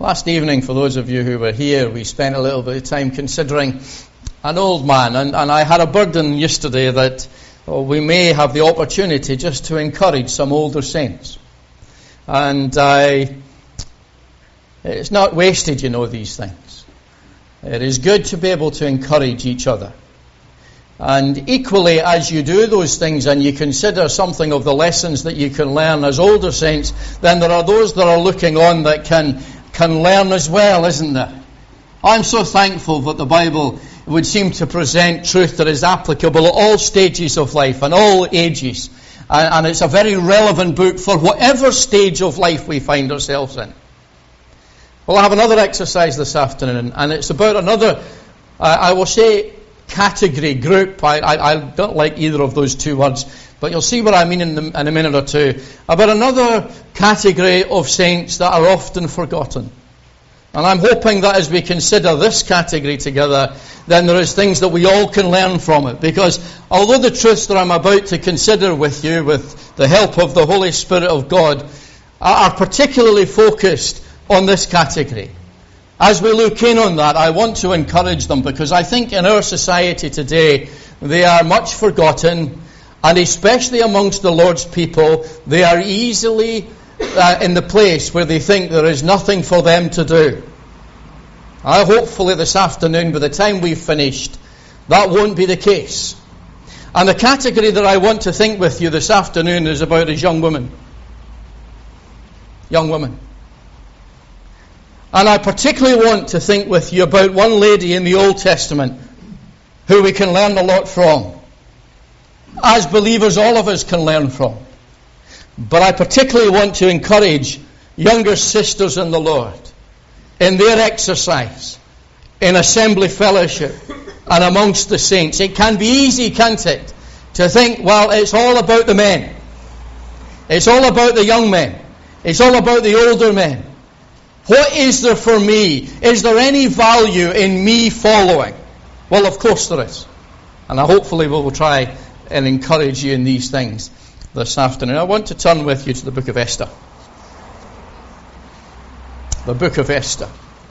Last evening, for those of you who were here, we spent a little bit of time considering an old man, and I had a burden yesterday that we may have the opportunity just to encourage some older saints. And it's not wasted, these things. It is good to be able to encourage each other. And equally, as you do those things and you consider something of the lessons that you can learn as older saints, then there are those that are looking on that can learn as well, isn't there? I'm so thankful that the Bible would seem to present truth that is applicable at all stages of life and all ages. And it's a very relevant book for whatever stage of life we find ourselves in. Well, I have another exercise this afternoon, and it's about another, I will say, category, group. I don't like either of those two words, but you'll see what I mean in a minute or two. About another category of saints that are often forgotten. And I'm hoping that as we consider this category together, then there is things that we all can learn from it. Because although the truths that I'm about to consider with you, with the help of the Holy Spirit of God, are particularly focused on this category. As we look in on that, I want to encourage them, because I think in our society today, they are much forgotten, and especially amongst the Lord's people, they are easily in the place where they think there is nothing for them to do. Hopefully this afternoon, by the time we've finished, that won't be the case. And the category that I want to think with you this afternoon is about a young woman. Young woman. And I particularly want to think with you about one lady in the Old Testament who we can learn a lot from. As believers, all of us can learn from. But I particularly want to encourage younger sisters in the Lord in their exercise, in assembly fellowship, and amongst the saints. It can be easy, can't it, to think, well, it's all about the men. It's all about the young men. It's all about the older men. What is there for me? Is there any value in me following? Well, of course there is. And hopefully we will try and encourage you in these things this afternoon. I want to turn with you to the book of Esther. The book of Esther.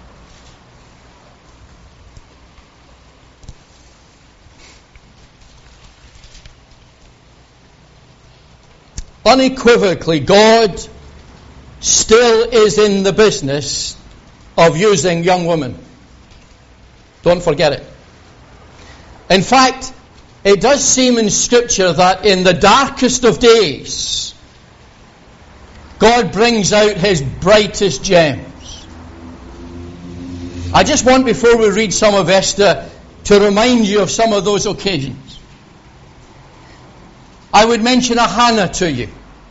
Unequivocally, God still is in the business of using young women. Don't forget it. In fact, it does seem in Scripture that in the darkest of days, God brings out His brightest gems. I just want, before we read some of Esther, to remind you of some of those occasions. I would mention a Hannah to you.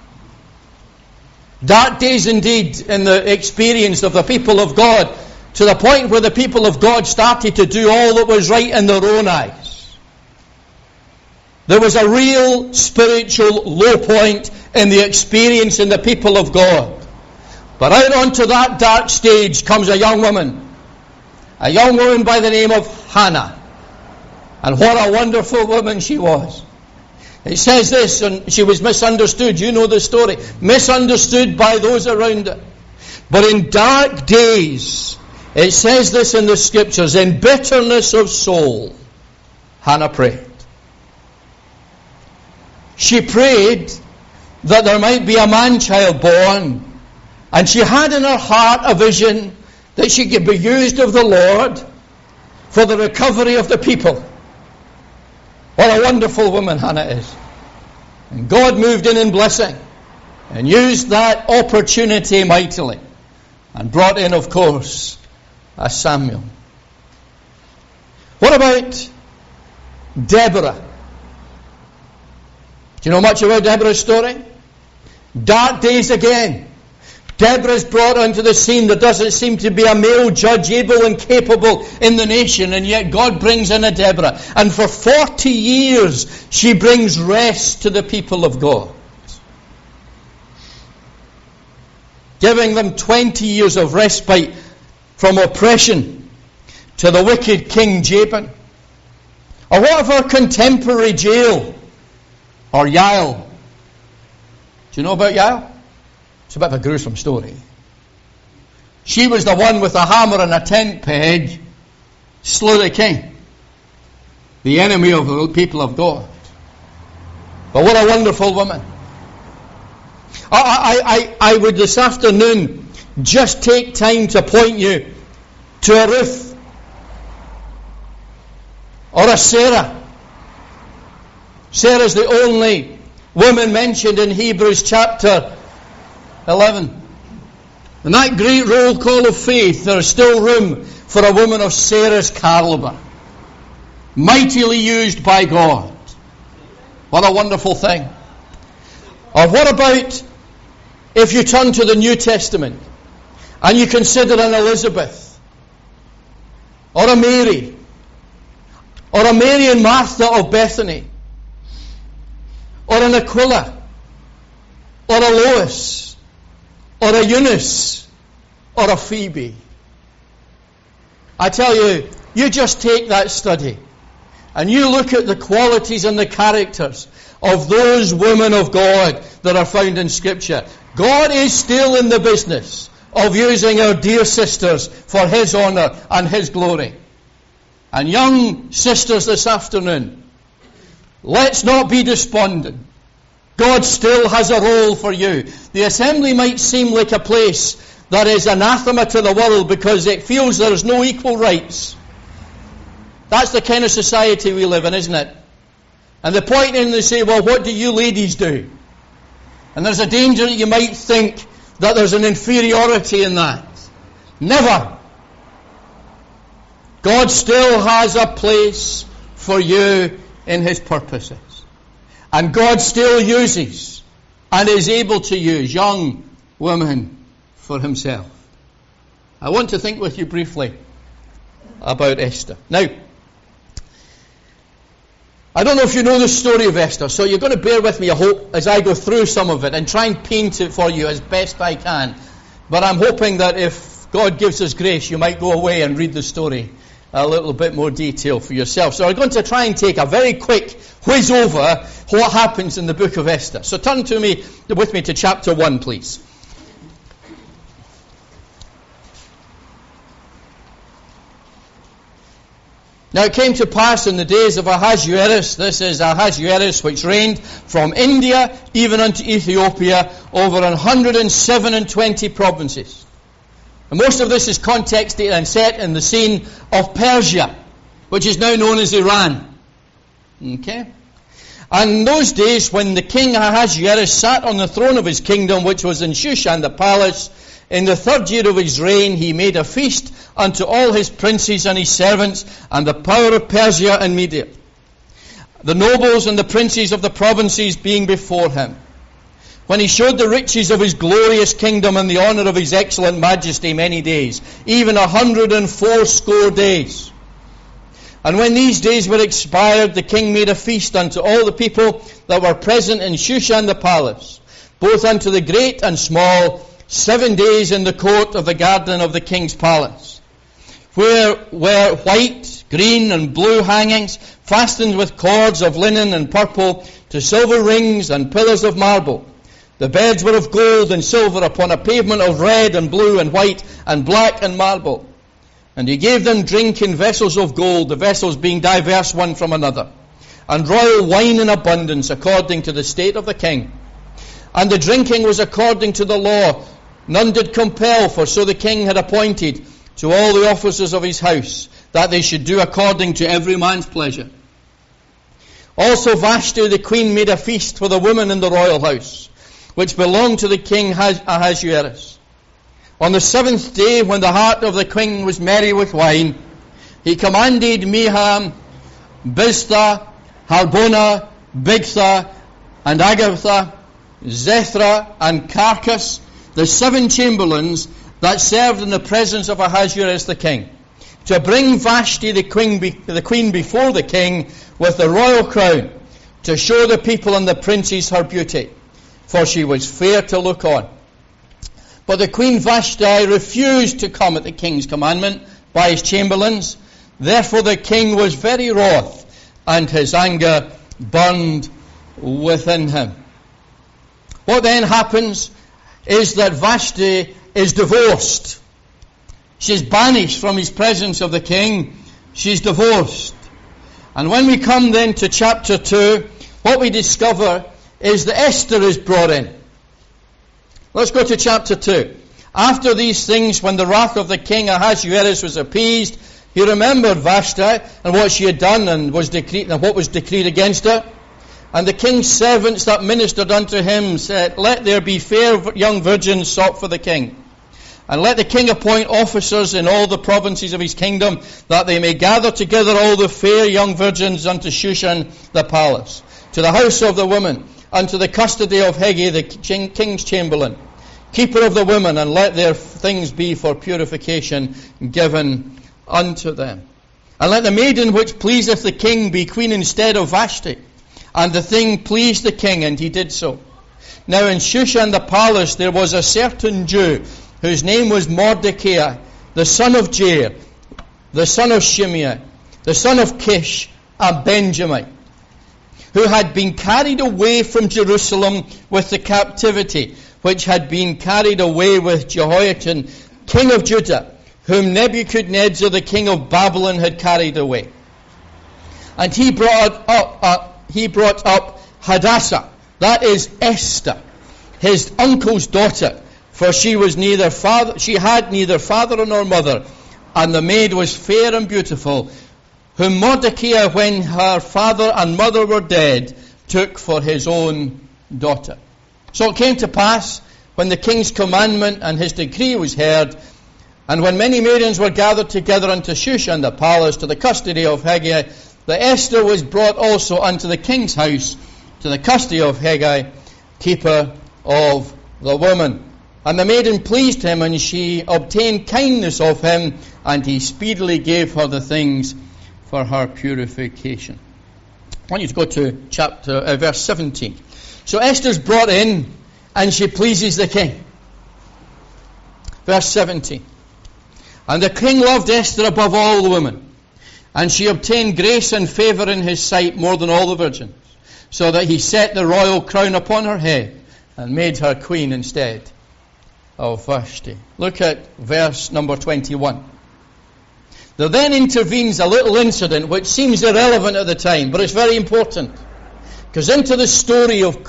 Dark days indeed in the experience of the people of God, to the point where the people of God started to do all that was right in their own eyes. There was a real spiritual low point in the experience in the people of God. But out onto that dark stage comes a young woman by the name of Hannah. And what a wonderful woman she was. It says this, and she was misunderstood. You know the story. Misunderstood by those around her. But in dark days, it says this in the Scriptures, in bitterness of soul, Hannah prayed. She prayed that there might be a man-child born. And she had in her heart a vision that she could be used of the Lord for the recovery of the people. What a wonderful woman Hannah is. And God moved in blessing and used that opportunity mightily and brought in, of course, a Samuel. What about Deborah? Do you know much about Deborah's story? Dark days again. Deborah's brought onto the scene. There doesn't seem to be a male judge able and capable in the nation, and yet God brings in a Deborah. And for 40 years she brings rest to the people of God, giving them 20 years of respite from oppression to the wicked King Jabin. Or what of our contemporary Jael, or Yael? Do you know about Yael? It's a bit of a gruesome story. She was the one with a hammer and a tent peg, slew the king, the enemy of the people of God. But what a wonderful woman. I would this afternoon just take time to point you to a Ruth or a Sarah. Sarah is the only woman mentioned in Hebrews chapter 11. In that great roll call of faith, there is still room for a woman of Sarah's caliber, mightily used by God. What a wonderful thing. Or what about if you turn to the New Testament and you consider an Elizabeth, or a Mary, or a Mary and Martha of Bethany, or an Aquila, or a Lois, or a Eunice, or a Phoebe. I tell you, you just take that study and you look at the qualities and the characters of those women of God that are found in Scripture. God is still in the business of using our dear sisters for His honour and His glory. And young sisters this afternoon, let's not be despondent. God still has a role for you. The assembly might seem like a place that is anathema to the world because it feels there is no equal rights. That's the kind of society we live in, isn't it? And they point in and they say, well, what do you ladies do? And there's a danger that you might think that there's an inferiority in that. Never. God still has a place for you in His purposes. And God still uses and is able to use young women for Himself. I want to think with you briefly about Esther. Now, I don't know if you know the story of Esther, so you're going to bear with me, I hope, as I go through some of it and try and paint it for you as best I can. But I'm hoping that if God gives us grace, you might go away and read the story a little bit more detail for yourself. So I'm going to try and take a very quick whiz over what happens in the book of Esther. So turn with me to chapter 1, please. Now it came to pass in the days of Ahasuerus, this is Ahasuerus, which reigned from India even unto Ethiopia, over 127 provinces. And most of this is contexted and set in the scene of Persia, which is now known as Iran. Okay? And in those days, when the king Ahasuerus sat on the throne of his kingdom, which was in Shushan the palace, in the 3rd year of his reign, he made a feast unto all his princes and his servants, and the power of Persia and Media, the nobles and the princes of the provinces being before him. When he showed the riches of his glorious kingdom and the honour of his excellent majesty many days, even 180 days. And when these days were expired, the king made a feast unto all the people that were present in Shushan the palace, both unto the great and small, 7 days in the court of the garden of the king's palace, where were white, green, and blue hangings, fastened with cords of linen and purple, to silver rings and pillars of marble. The beds were of gold and silver upon a pavement of red and blue and white and black and marble. And he gave them drink in vessels of gold, the vessels being diverse one from another, and royal wine in abundance according to the state of the king. And the drinking was according to the law. None did compel, for so the king had appointed to all the officers of his house, that they should do according to every man's pleasure. Also Vashti the queen made a feast for the women in the royal house, which belonged to the king Ahasuerus. On the 7th day, when the heart of the king was merry with wine, he commanded Meham, Biztha, Harbona, Bigtha, and Agatha, Zethra, and Carcass, the 7 chamberlains that served in the presence of Ahasuerus the king, to bring Vashti the queen before the king with the royal crown, to show the people and the princes her beauty, for she was fair to look on. But the queen Vashti refused to come at the king's commandment by his chamberlains. Therefore the king was very wroth, and his anger burned within him. What then happens is that Vashti is divorced. She's banished from his presence of the king. She's divorced. And when we come then to chapter 2, what we discover is that Esther is brought in. Let's go to chapter 2. After these things, when the wrath of the king Ahasuerus was appeased, he remembered Vashti and what she had done and what was decreed against her. And the king's servants that ministered unto him said, Let there be fair young virgins sought for the king. And let the king appoint officers in all the provinces of his kingdom, that they may gather together all the fair young virgins unto Shushan the palace, to the house of the women, unto the custody of Hegai the king's chamberlain, keeper of the women, and let their things be for purification given unto them. And let the maiden which pleaseth the king be queen instead of Vashti. And the thing pleased the king, and he did so. Now in Shushan the palace there was a certain Jew, whose name was Mordecai, the son of Jair, the son of Shimei, the son of Kish, a Benjamite, who had been carried away from Jerusalem with the captivity, which had been carried away with Jehoiachin, king of Judah, whom Nebuchadnezzar, the king of Babylon, had carried away. And he brought up Hadassah, that is Esther, his uncle's daughter, for she had neither father nor mother, and the maid was fair and beautiful, whom Mordecai, when her father and mother were dead, took for his own daughter. So it came to pass, when the king's commandment and his decree was heard, and when many maidens were gathered together unto Shushan the palace, to the custody of Hegai, that Esther was brought also unto the king's house, to the custody of Hegai, keeper of the women. And the maiden pleased him, and she obtained kindness of him, and he speedily gave her the things for her purification. I want you to go to verse 17. So Esther's brought in, and she pleases the king. Verse 17. And the king loved Esther above all the women, and she obtained grace and favour in his sight more than all the virgins, so that he set the royal crown upon her head, and made her queen instead of Vashti. Look at verse number 21. There then intervenes a little incident which seems irrelevant at the time, but it's very important. Because into the story of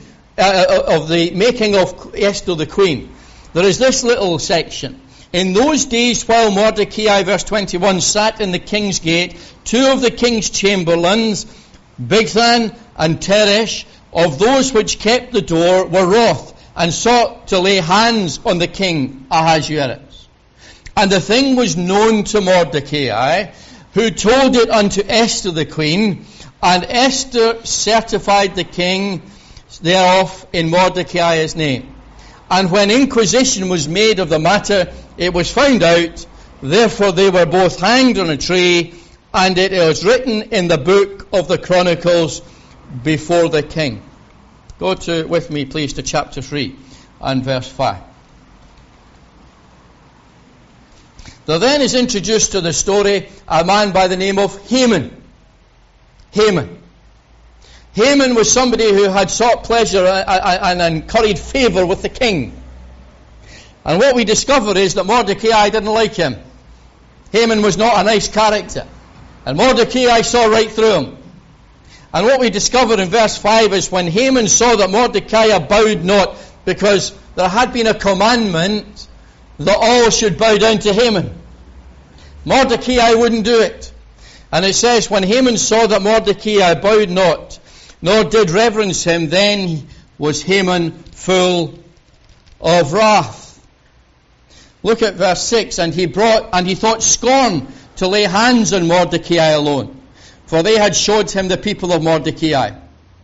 the making of Esther the queen, there is this little section. In those days, while Mordecai, verse 21, sat in the king's gate, two of the king's chamberlains, Bigthan and Teresh, of those which kept the door, were wroth, and sought to lay hands on the king Ahasuerus. And the thing was known to Mordecai, who told it unto Esther the queen, and Esther certified the king thereof in Mordecai's name. And when inquisition was made of the matter, it was found out, therefore they were both hanged on a tree, and it was written in the book of the Chronicles before the king. Go with me, please, to chapter 3 and verse 5. There then is introduced to the story a man by the name of Haman. Haman was somebody who had sought pleasure and curried favour with the king. And what we discover is that Mordecai didn't like him. Haman was not a nice character. And Mordecai saw right through him. And what we discover in verse 5 is when Haman saw that Mordecai bowed not, because there had been a commandment that all should bow down to Haman. Mordecai wouldn't do it. And it says, when Haman saw that Mordecai bowed not, nor did reverence him, then was Haman full of wrath. Look at verse 6. And he thought scorn to lay hands on Mordecai alone, for they had showed him the people of Mordecai.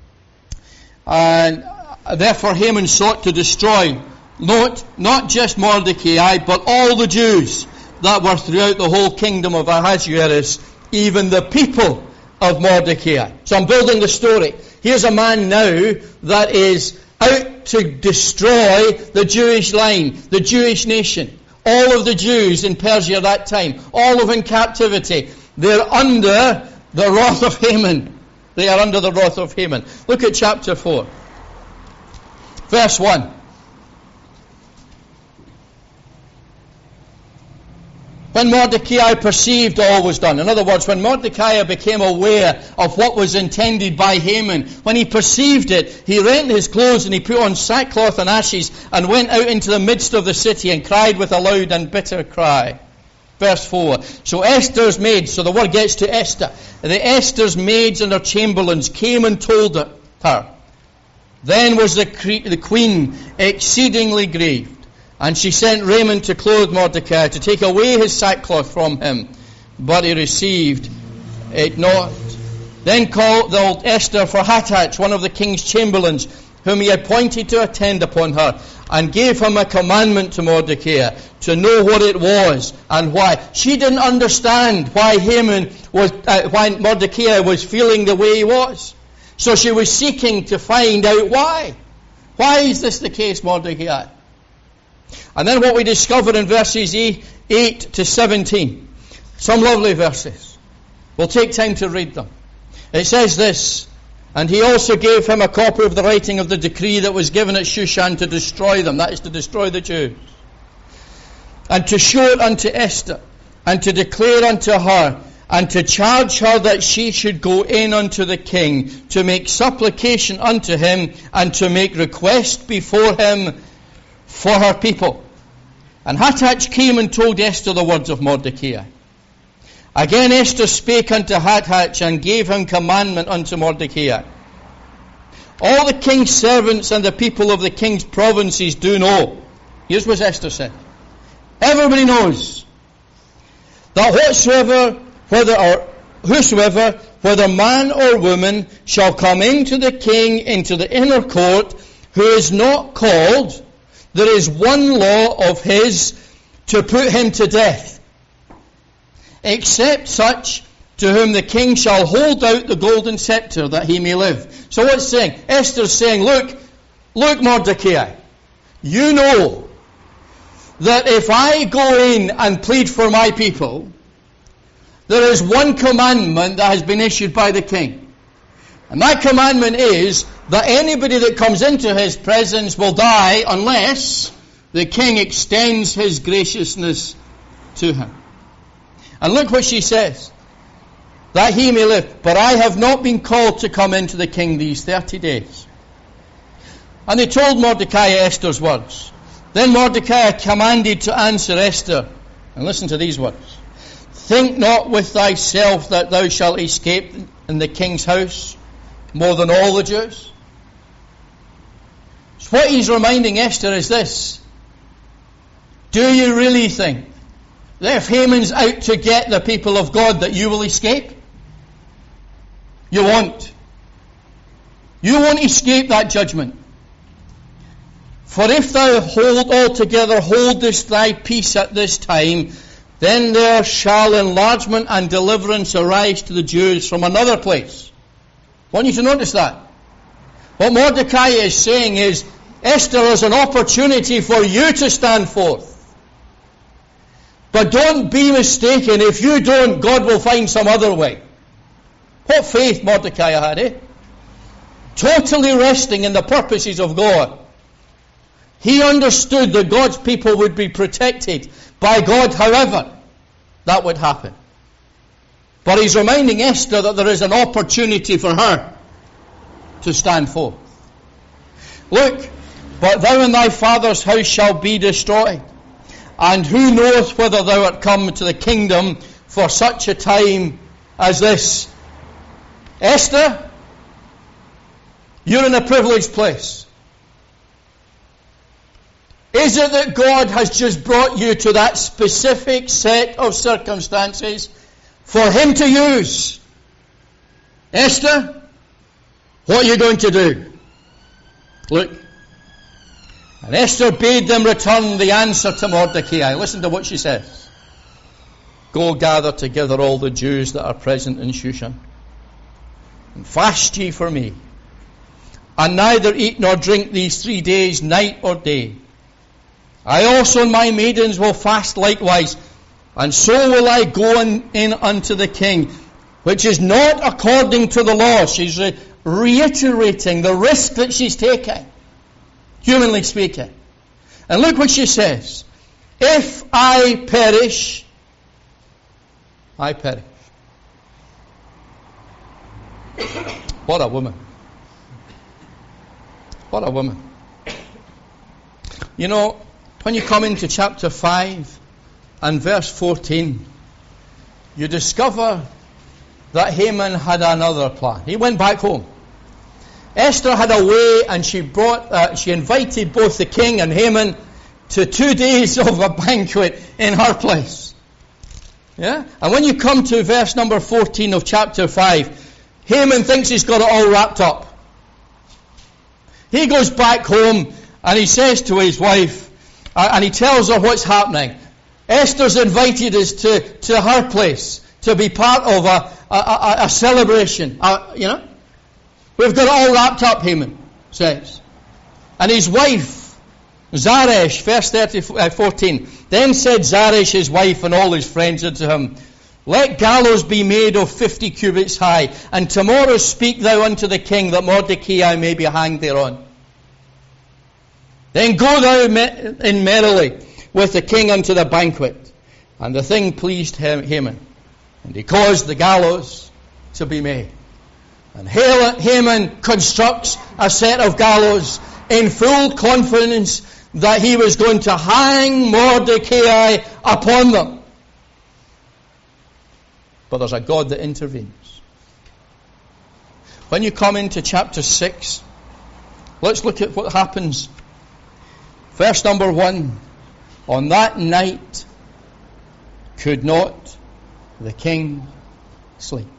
And therefore Haman sought to destroy, not just Mordecai, but all the Jews that were throughout the whole kingdom of Ahasuerus, even the people of Mordecai. So I'm building the story. Here's a man now that is out to destroy the Jewish line, the Jewish nation. All of the Jews in Persia at that time, all of in captivity, they're under the wrath of Haman. They are under the wrath of Haman. Look at chapter 4. Verse 1. When Mordecai perceived all was done, in other words, when Mordecai became aware of what was intended by Haman, when he perceived it, he rent his clothes and he put on sackcloth and ashes and went out into the midst of the city and cried with a loud and bitter cry. Verse 4. So Esther's maids, so the word gets to Esther, the Esther's maids and her chamberlains came and told her. Then was the queen exceedingly grieved. And she sent Raymond to clothe Mordecai, to take away his sackcloth from him. But he received it not. Then called Esther for Hatach, one of the king's chamberlains, whom he appointed to attend upon her, and gave him a commandment to Mordecai, to know what it was and why. She didn't understand why why Mordecai was feeling the way he was. So she was seeking to find out why. Why is this the case, Mordecai? And then what we discover in verses 8 to 17. Some lovely verses. We'll take time to read them. It says this, and he also gave him a copy of the writing of the decree that was given at Shushan to destroy them, that is to destroy the Jews, and to show it unto Esther, and to declare unto her, and to charge her that she should go in unto the king, to make supplication unto him, and to make request before him for her people. And Hatach came and told Esther the words of Mordecai. Again Esther spake unto Hatach, and gave him commandment unto Mordecai. All the king's servants and the people of the king's provinces do know. Here's what Esther said. Everybody knows that whosoever, whether man or woman, shall come into the king, into the inner court, who is not called, there is one law of his, to put him to death, except such to whom the king shall hold out the golden scepter, that he may live. So what's saying? Esther's saying, look Mordecai, you know that if I go in and plead for my people, there is one commandment that has been issued by the king. And that commandment is that anybody that comes into his presence will die unless the king extends his graciousness to him. And look what she says. That he may live. But I have not been called to come into the king these 30 days. And they told Mordecai Esther's words. Then Mordecai commanded to answer Esther. And listen to these words. Think not with thyself that thou shalt escape in the king's house more than all the Jews. So what he's reminding Esther is this. Do you really think that if Haman's out to get the people of God that you will escape? You won't. You won't escape that judgment. For if thou altogether holdest thy peace at this time, then there shall enlargement and deliverance arise to the Jews from another place. I want you to notice that. What Mordecai is saying is, Esther is an opportunity for you to stand forth. But don't be mistaken, if you don't, God will find some other way. What faith Mordecai had, eh? Totally resting in the purposes of God. He understood that God's people would be protected by God, however that would happen. But he's reminding Esther that there is an opportunity for her to stand forth. Look, but thou and thy father's house shall be destroyed. And who knoweth whether thou art come to the kingdom for such a time as this? Esther, you're in a privileged place. Is it that God has just brought you to that specific set of circumstances for him to use? Esther, what are you going to do? Look. And Esther bade them return the answer to Mordecai. Listen to what she says. Go gather together all the Jews that are present in Shushan, and fast ye for me, and neither eat nor drink these 3 days, night or day. I also and my maidens will fast likewise, and so will I go in unto the king, which is not according to the law. She's reiterating the risk that she's taking, humanly speaking. And look what she says. If I perish, I perish. What a woman. What a woman. You know, when you come into chapter 5 and verse 14, you discover that Haman had another plan. He went back home. Esther had a way, and she invited both the king and Haman to 2 days of a banquet in her place. Yeah? And when you come to verse number 14 of chapter 5, Haman thinks he's got it all wrapped up. He goes back home and he says to his wife, and he tells her what's happening. Esther's invited us to her place to be part of a celebration. You know, we've got it all wrapped up, Haman says. And his wife, Zeresh, verse 14, then said Zeresh, his wife, and all his friends unto him, let gallows be made of 50 cubits high, and tomorrow speak thou unto the king that Mordecai may be hanged thereon. Then go thou in merrily with the king unto the banquet. And the thing pleased Haman, and he caused the gallows to be made. And Haman constructs a set of gallows in full confidence that he was going to hang Mordecai upon them. But there's a God that intervenes. When you come into chapter 6, let's look at what happens. Verse number 1. On that night could not the king sleep.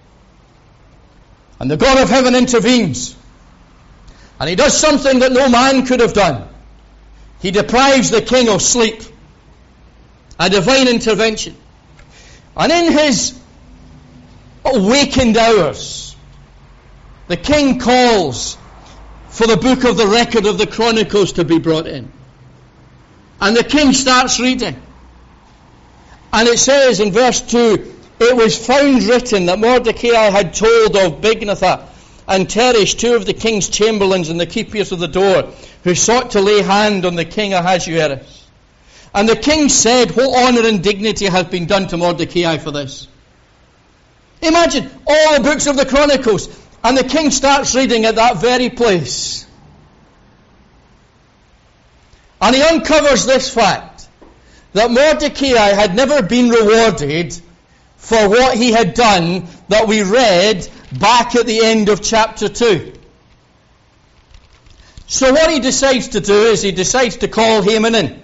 And the God of heaven intervenes. And he does something that no man could have done. He deprives the king of sleep. A divine intervention. And in his awakened hours, the king calls for the book of the record of the Chronicles to be brought in. And the king starts reading. And it says in verse 2, it was found written that Mordecai had told of Bigthan and Teresh, two of the king's chamberlains and the keepers of the door, who sought to lay hand on the king Ahasuerus. And the king said, what honour and dignity hath been done to Mordecai for this? Imagine all the books of the Chronicles, and the king starts reading at that very place. And he uncovers this fact, that Mordecai had never been rewarded for what he had done that we read back at the end of chapter 2. So what he decides to do is he decides to call Haman in.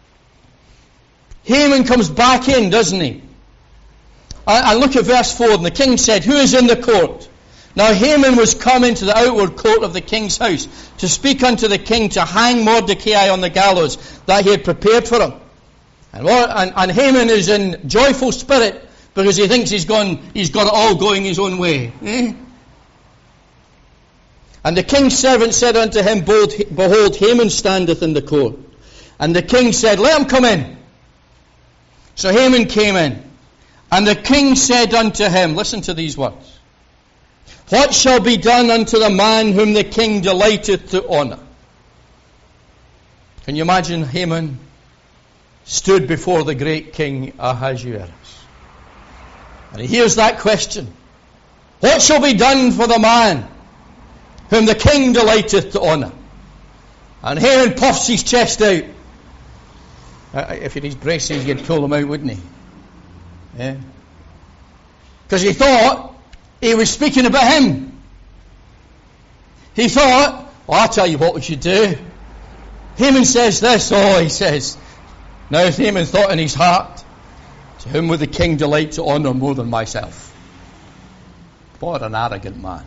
Haman comes back in, doesn't he? And look at verse 4. And the king said, who is in the court? Now Haman was come into the outward court of the king's house to speak unto the king to hang Mordecai on the gallows that he had prepared for him. And Haman is in joyful spirit because he thinks he's got it all going his own way. And the king's servant said unto him, behold, Haman standeth in the court. And the king said, let him come in. So Haman came in, and the king said unto him, listen to these words, what shall be done unto the man whom the king delighteth to honour? Can you imagine Haman stood before the great king Ahasuerus? And he hears that question, what shall be done for the man whom the king delighteth to honour? And Haman puffs his chest out. If he had his braces, he'd pull them out, wouldn't he? Yeah. Because he thought he was speaking about him. He thought, I'll tell you what we should do. Haman says this. He says, now Haman thought in his heart, to whom would the king delight to honour more than myself? What an arrogant man.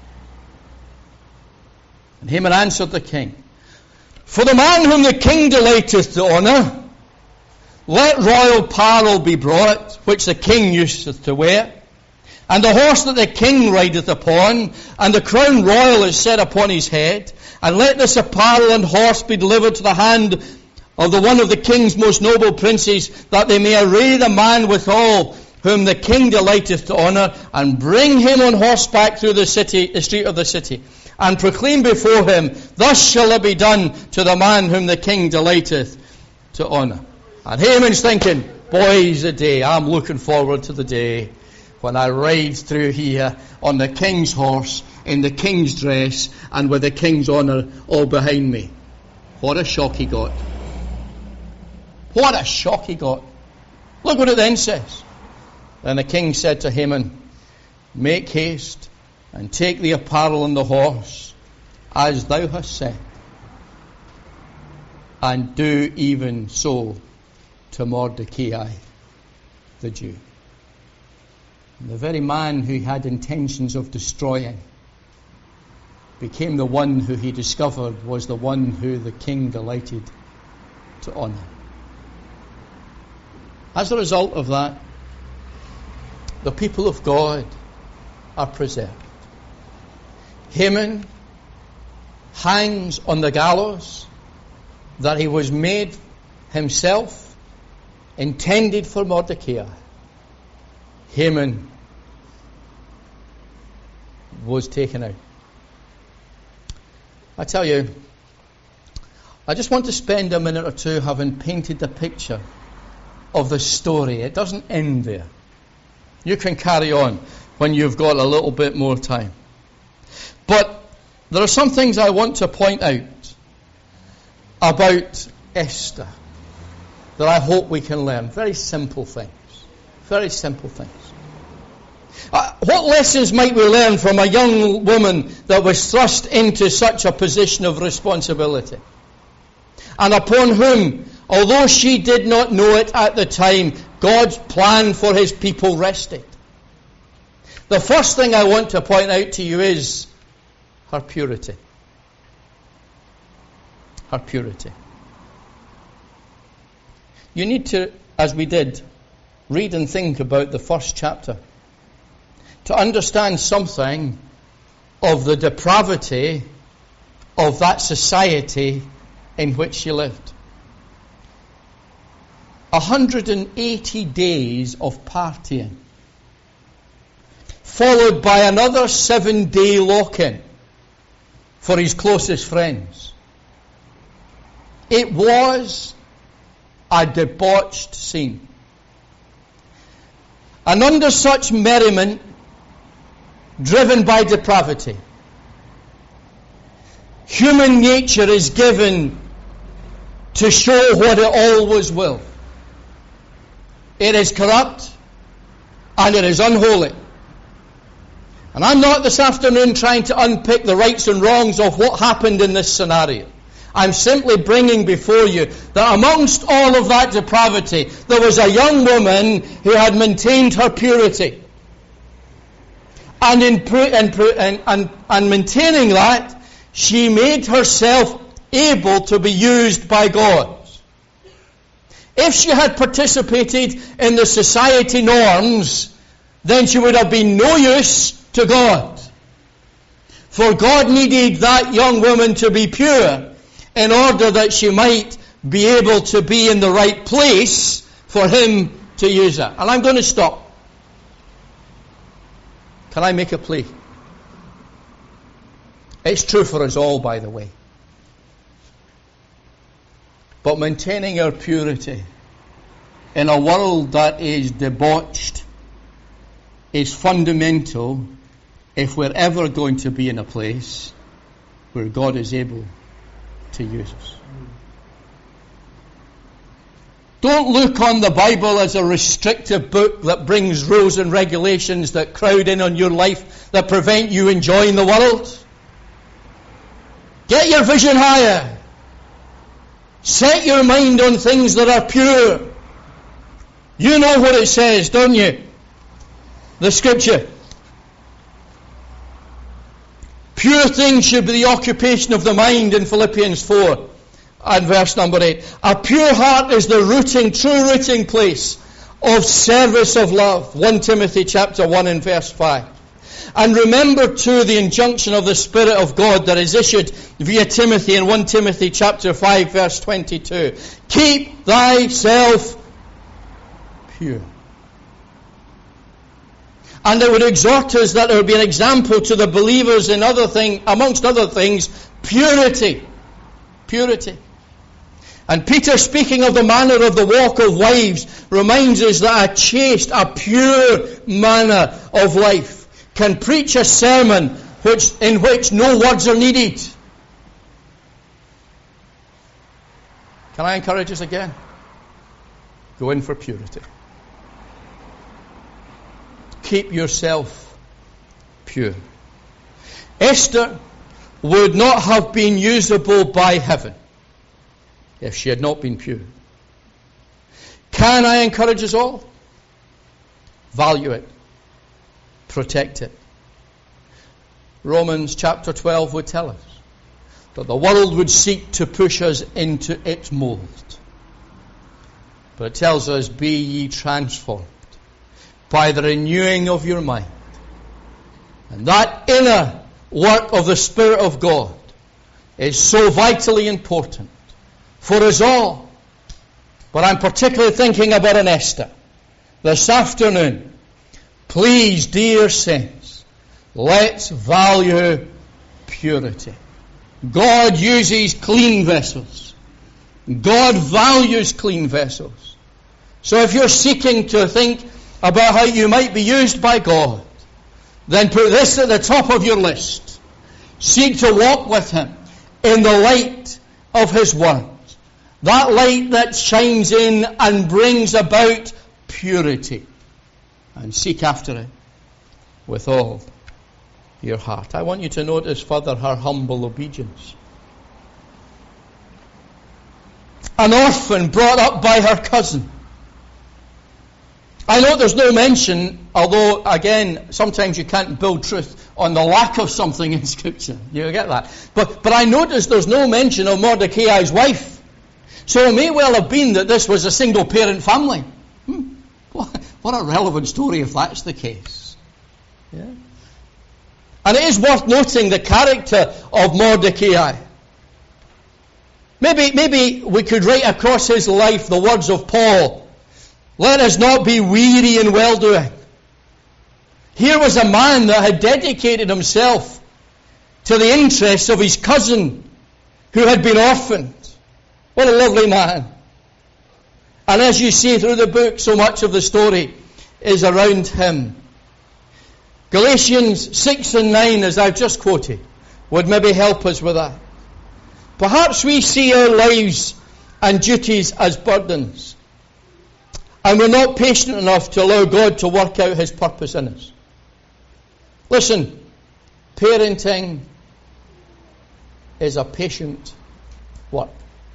And Haman answered the king, for the man whom the king delighteth to honour, let royal apparel be brought, which the king useth to wear, and the horse that the king rideth upon, and the crown royal is set upon his head, and let this apparel and horse be delivered to the hand of the one of the king's most noble princes, that they may array the man withal, whom the king delighteth to honour, and bring him on horseback through the street of the city, and proclaim before him, thus shall it be done to the man whom the king delighteth to honour. And Haman's thinking, Boy's a day. I'm looking forward to the day when I ride through here on the king's horse, in the king's dress, and with the king's honour all behind me. What a shock he got. What a shock he got. Look what it then says. Then the king said to Haman, make haste and take the apparel and the horse, as thou hast said, and do even so to Mordecai the Jew. And the very man who had intentions of destroying became the one who he discovered was the one who the king delighted to honour. As a result of that, the people of God are preserved. Haman hangs on the gallows that he was made himself, intended for Mordecai. Haman was taken out. I tell you, I just want to spend a minute or two having painted the picture of the story. It doesn't end there. You can carry on when you've got a little bit more time. But there are some things I want to point out about Esther that I hope we can learn. Very simple things. Very simple things. What lessons might we learn from a young woman that was thrust into such a position of responsibility, and upon whom, although she did not know it at the time, God's plan for his people rested? The first thing I want to point out to you is her purity. Her purity. You need to, as we did, read and think about the first chapter to understand something of the depravity of that society in which she lived. 180 days of partying, followed by another 7-day lock-in for his closest friends. It was a debauched scene. And under such merriment, driven by depravity, human nature is given to show what it always will. It is corrupt and it is unholy. And I'm not this afternoon trying to unpick the rights and wrongs of what happened in this scenario. I'm simply bringing before you that amongst all of that depravity, there was a young woman who had maintained her purity. And in maintaining that, she made herself able to be used by God. If she had participated in the society norms, then she would have been no use to God. For God needed that young woman to be pure in order that she might be able to be in the right place for him to use her. And I'm going to stop. Can I make a plea? It's true for us all, by the way. But maintaining our purity in a world that is debauched is fundamental if we're ever going to be in a place where God is able to use us. Don't look on the Bible as a restrictive book that brings rules and regulations that crowd in on your life that prevent you enjoying the world. Get your vision higher. Set your mind on things that are pure. You know what it says, don't you? The scripture. Pure things should be the occupation of the mind in Philippians 4 and verse number 8. A pure heart is the true rooting place of service of love. 1 Timothy chapter 1 and verse 5. And remember too the injunction of the Spirit of God that is issued via Timothy in 1 Timothy chapter 5 verse 22. Keep thyself pure. And it would exhort us that there would be an example to the believers in amongst other things, purity. Purity. And Peter, speaking of the manner of the walk of wives, reminds us that a chaste, a pure manner of life can preach a sermon in which no words are needed. Can I encourage us again? Go in for purity. Keep yourself pure. Esther would not have been usable by heaven if she had not been pure. Can I encourage us all? Value it. Protect it. Romans chapter 12 would tell us that the world would seek to push us into its mold. But it tells us, be ye transformed by the renewing of your mind. And that inner work of the Spirit of God is so vitally important for us all. But I'm particularly thinking about an Esther this afternoon. Please, dear saints, let's value purity. God uses clean vessels. God values clean vessels. So if you're seeking to think about how you might be used by God, then put this at the top of your list. Seek to walk with Him in the light of His Word. That light that shines in and brings about purity. And seek after it with all your heart. I want you to notice further her humble obedience. An orphan brought up by her cousin. I know there's no mention, although again, sometimes you can't build truth on the lack of something in Scripture. You get that? But I notice there's no mention of Mordecai's wife. So it may well have been that this was a single parent family. What a relevant story if that's the case. Yeah. And it is worth noting the character of Mordecai. Maybe we could write across his life the words of Paul. Let us not be weary in well-doing. Here was a man that had dedicated himself to the interests of his cousin who had been orphaned. What a lovely man. And as you see through the book, so much of the story is around him. Galatians 6 and 9, as I've just quoted, would maybe help us with that. Perhaps we see our lives and duties as burdens, and we're not patient enough to allow God to work out His purpose in us. Listen, parenting is a patient work.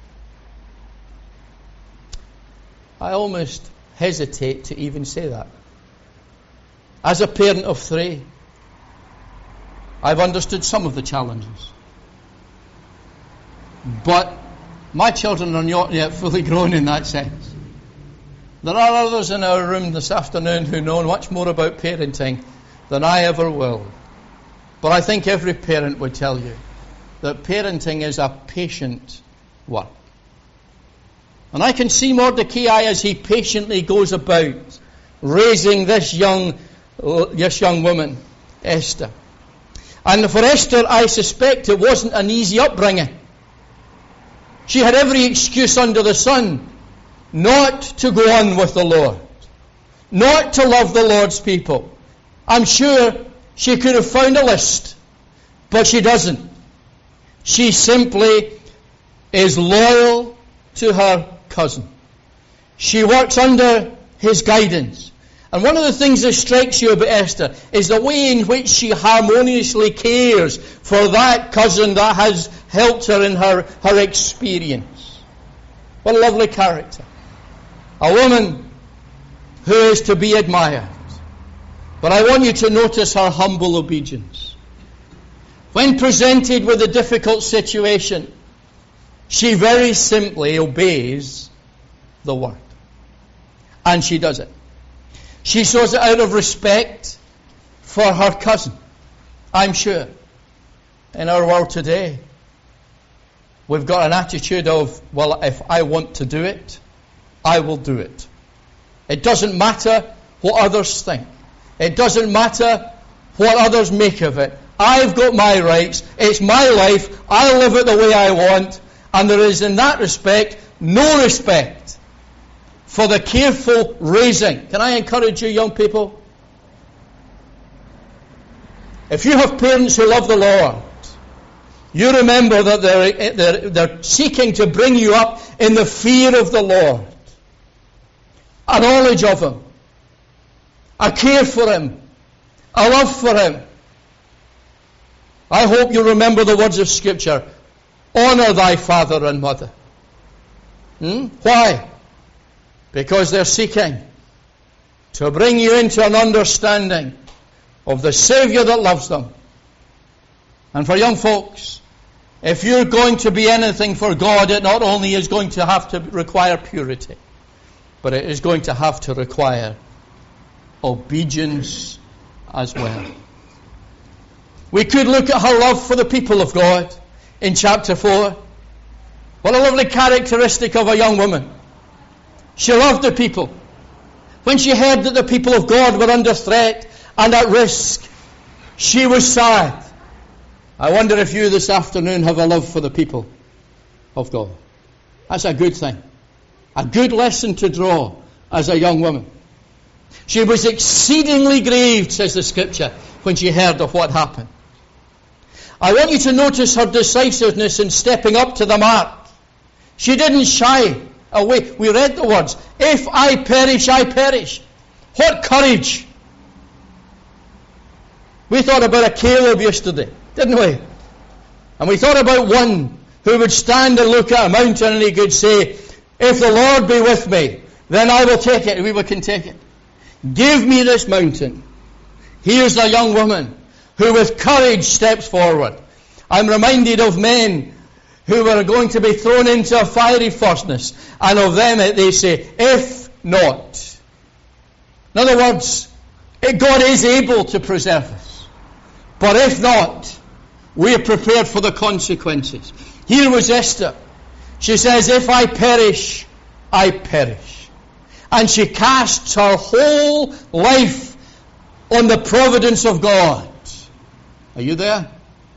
I almost hesitate to even say that. As a parent of 3, I've understood some of the challenges. But my children are not yet fully grown in that sense. There are others in our room this afternoon who know much more about parenting than I ever will. But I think every parent would tell you that parenting is a patient work. And I can see Mordecai as he patiently goes about raising this young woman, Esther. And for Esther, I suspect it wasn't an easy upbringing. She had every excuse under the sun not to go on with the Lord, not to love the Lord's people. I'm sure she could have found a list, but she doesn't. She simply is loyal to her cousin. She works under his guidance. And one of the things that strikes you about Esther is the way in which she harmoniously cares for that cousin that has helped her in her experience. What a lovely character. A woman who is to be admired. But I want you to notice her humble obedience. When presented with a difficult situation, she very simply obeys the word. And she does it. She shows it out of respect for her cousin. I'm sure in our world today, we've got an attitude of, well, if I want to do it, I will do it. It doesn't matter what others think. It doesn't matter what others make of it. I've got my rights. It's my life. I'll live it the way I want. And there is, in that respect, no respect for the careful raising. Can I encourage you, young people? If you have parents who love the Lord, you remember that they're seeking to bring you up in the fear of the Lord, a knowledge of Him, a care for Him, a love for Him. I hope you remember the words of Scripture. Honor thy father and mother. Why? Because they're seeking to bring you into an understanding of the Savior that loves them. And for young folks, if you're going to be anything for God, it not only is going to have to require purity, but it is going to have to require obedience as well. We could look at her love for the people of God in chapter 4. What a lovely characteristic of a young woman. She loved the people. When she heard that the people of God were under threat and at risk, she was sad. I wonder if you this afternoon have a love for the people of God. That's a good thing. A good lesson to draw as a young woman. She was exceedingly grieved, says the Scripture, when she heard of what happened. I want you to notice her decisiveness in stepping up to the mark. She didn't shy away. We read the words, if I perish, I perish. What courage! We thought about a Caleb yesterday, didn't we? And we thought about one who would stand and look at a mountain and he could say, if the Lord be with me, then I will take it. We can take it. Give me this mountain. Here's a young woman who with courage steps forward. I'm reminded of men who were going to be thrown into a fiery furnace, and of them they say, if not. In other words, God is able to preserve us. But if not, we are prepared for the consequences. Here was Esther. She says, if I perish, I perish. And she casts her whole life on the providence of God. Are you there?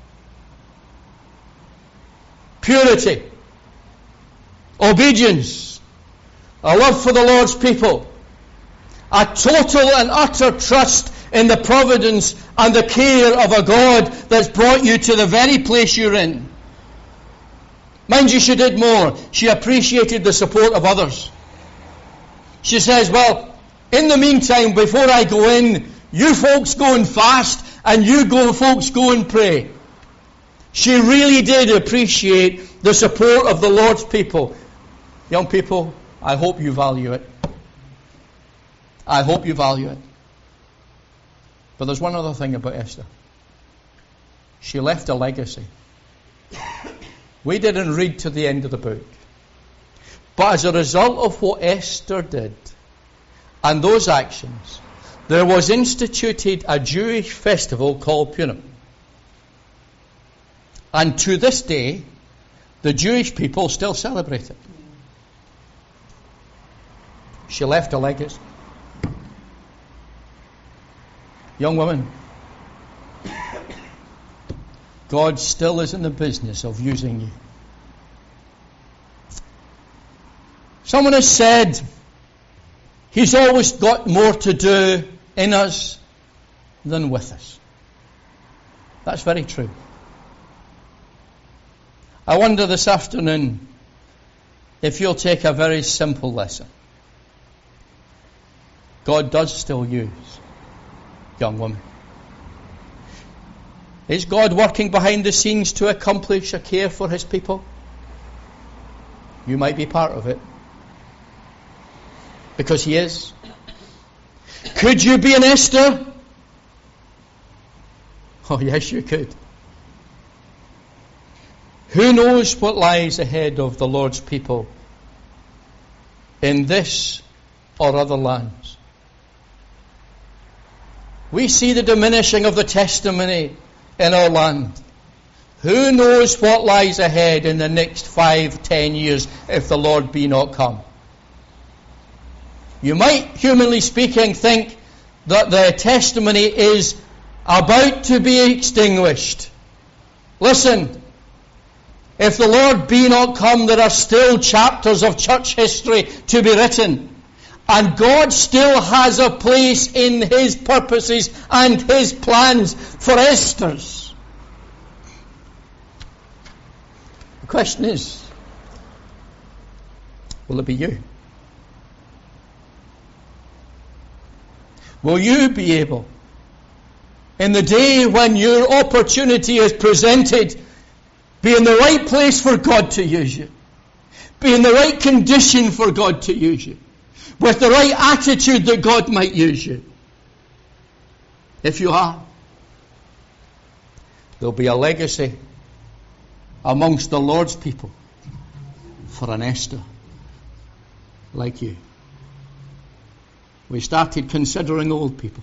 Purity, obedience, a love for the Lord's people, a total and utter trust in the providence and the care of a God that's brought you to the very place you're in. Mind you, she did more. She appreciated the support of others. She says, well, in the meantime, before I go in, you folks go and fast, and you folks go and pray. She really did appreciate the support of the Lord's people. Young people, I hope you value it. I hope you value it. But there's one other thing about Esther. She left a legacy. We didn't read to the end of the book. But as a result of what Esther did and those actions, there was instituted a Jewish festival called Purim. And to this day, the Jewish people still celebrate it. She left a legacy. Young woman, God still is in the business of using you. Someone has said, He's always got more to do in us than with us. That's very true. I wonder this afternoon if you'll take a very simple lesson. God does still use young women. Is God working behind the scenes to accomplish a care for His people? You might be part of it. Because He is. Could you be an Esther? Oh, yes, you could. Who knows what lies ahead of the Lord's people in this or other lands? We see the diminishing of the testimony in our land. Who knows what lies ahead in the next 5-10 years if the Lord be not come? You might, humanly speaking, think that the testimony is about to be extinguished. Listen, If the Lord be not come, there are still chapters of church history to be written. And God still has a place in His purposes and His plans for Esther's. The question is, will it be you? Will you be able, in the day when your opportunity is presented, be in the right place for God to use you, be in the right condition for God to use you, with the right attitude that God might use you? If you are, there'll be a legacy amongst the Lord's people for an Esther like you. We started considering old people.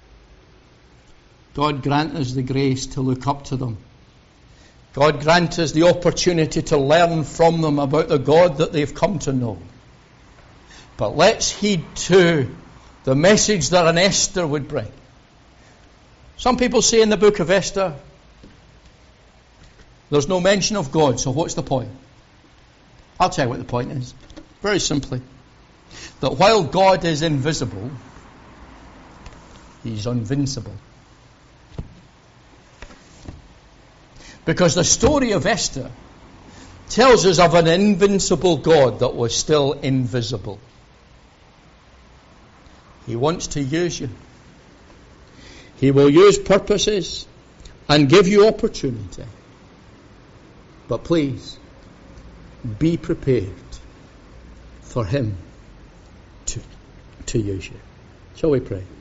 God grant us the grace to look up to them. God grant us the opportunity to learn from them about the God that they've come to know. But let's heed too the message that an Esther would bring. Some people say in the book of Esther, there's no mention of God, so what's the point? I'll tell you what the point is. Very simply, that while God is invisible, He's invincible. Because the story of Esther tells us of an invincible God that was still invisible. He wants to use you. He will use purposes and give you opportunity. But please, be prepared for Him to use you. Shall we pray?